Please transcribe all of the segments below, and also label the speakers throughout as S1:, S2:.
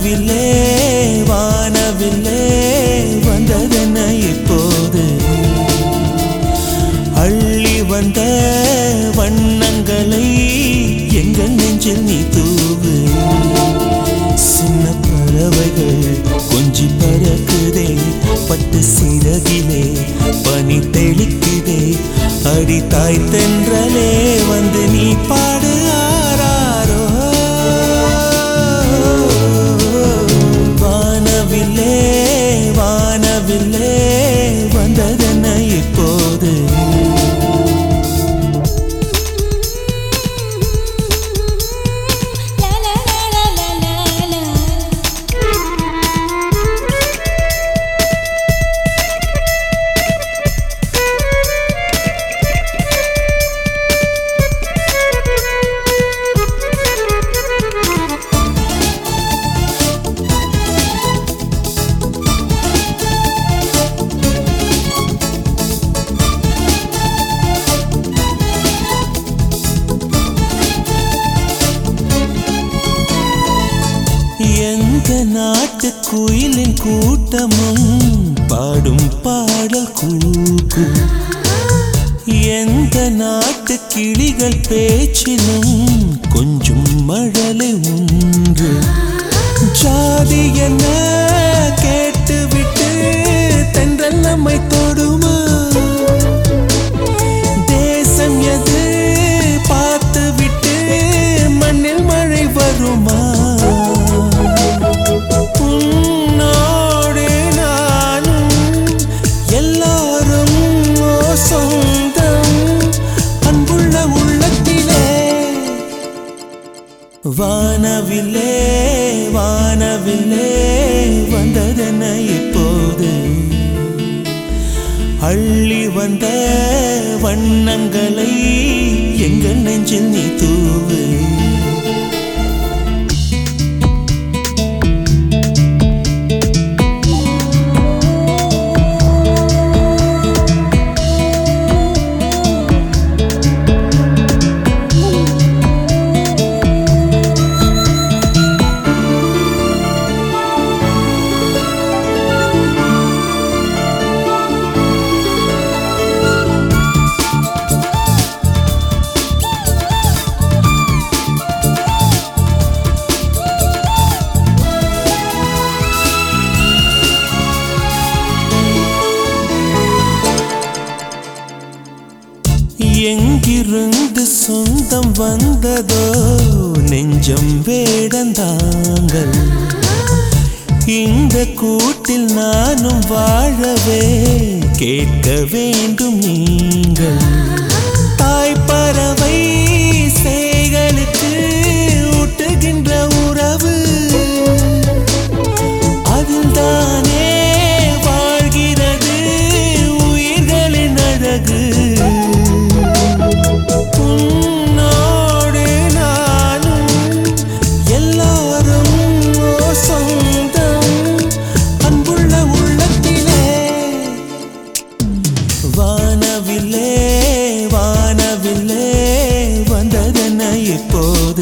S1: வானவில்லே வானவில்லே வந்ததென்ன இப்போது அள்ளி வந்த வண்ணங்களை எங்கள் நெஞ்சில் நீ தூவு சின்ன பறவைகள் கொஞ்சி பறக்குதே பட்டு சிறகிலே பனி தெளிக்குதே அடி தாய் தென்றலே வந்து நீ பாடு ஆராரோ வானவில்லே வானவில்லே வந்ததென்ன இப்போது எந்த நாட்டு குயிலின் கூட்டமும் பாடும் பாடல் கூக்கு எந்த நாட்டு கிளிகள் பேச்சிலும் கொஞ்சம் மழலை உண்டு ஜாதி என்ன கேட்டுவிட்டு தென்றல் நம்மை தொடுமா தேசம் எது பார்த்துவிட்டு மண்ணில் மழை வருமா வானவில்லே வானவில்லே வந்ததென்ன இப்போது அள்ளி வந்த வண்ணங்களை எங்கள் நெஞ்சில் நீ தூவு எங்கிருந்து சொந்தம் வந்ததோ நெஞ்சம் வேடந்தாங்கள் இந்த கூட்டில் நானும் வாழவே கேட்க வேண்டும் நீங்கள் தாய் பறவை சேகளுக்கு ஊட்டுகின்ற உறவு அதில்தானே வாழ்கிறது உயிர்களின் அழகு வானவில்லே வானவில்லே வந்ததென்ன இப்போது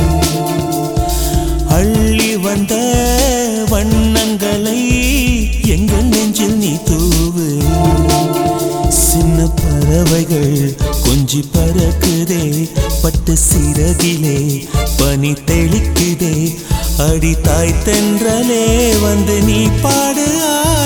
S1: அள்ளி வந்த வண்ணங்களை எங்கள் நெஞ்சில் நீ தூவு சின்ன பறவைகள் கொஞ்சி பறக்குதே பட்டு சிறகிலே பனி தெளிக்குதே அடி தாய் தென்றலே வந்து நீ பாடு